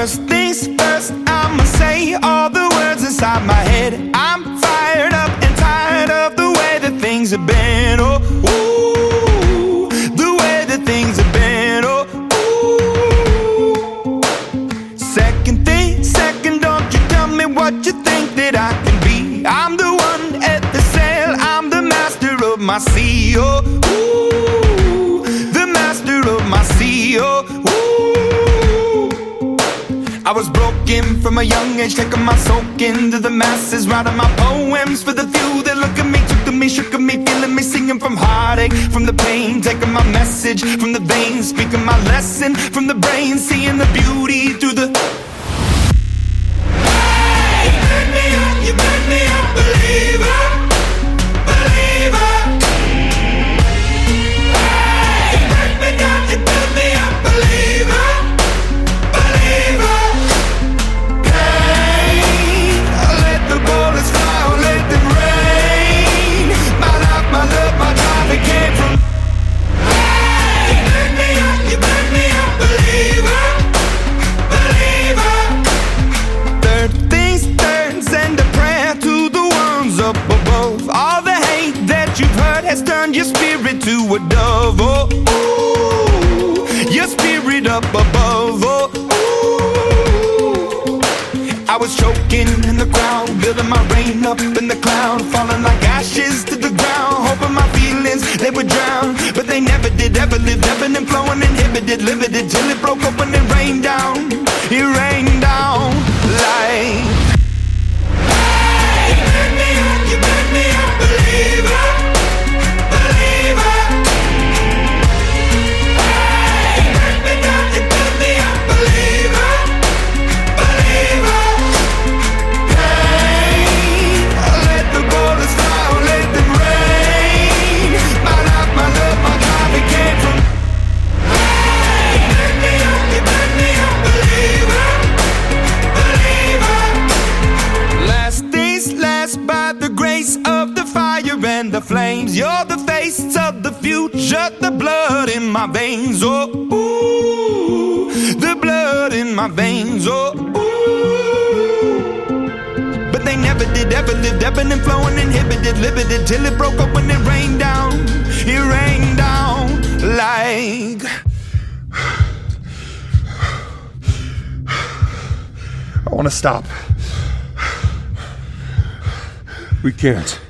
First things first, I'ma say all the words inside my head. I'm fired up and tired of the way that things have been. Oh, ooh, the way that things have been. Oh, ooh. Second thing, second, don't you tell me what you think that I can be. I'm the one at the sail, I'm the master of my sea. Oh, ooh, the master of my sea. Oh, ooh. I was broken from a young age, taking my soak into the masses, writing my poems for the few that look at me, took at me, shook at me, feeling me, singing from heartache, from the pain, taking my message from the veins, speaking my lesson from the brain, seeing the beauty through the... Hey, you burn me up, you burn me up, believer, believer. Hey, you burn me down, you burn me up, believer, believer. Turned your spirit to a dove, oh, ooh, your spirit up above, oh, ooh. I was choking in the crowd, building my rain up in the cloud, falling like ashes to the ground, hoping my feelings, they would drown, but they never did, ever lived, ebbing and flowing, inhibited, limited, till it broke open and rained down, it rained down like... Hey, you burn me up, you burn me up, believer. The flames, you're the face of the future, the blood in my veins, oh, ooh, the blood in my veins, oh, ooh. But they never did, ever lived, ebbing and flowing, inhibited, limited, till it broke up when it rained down like... I want to stop. We can't.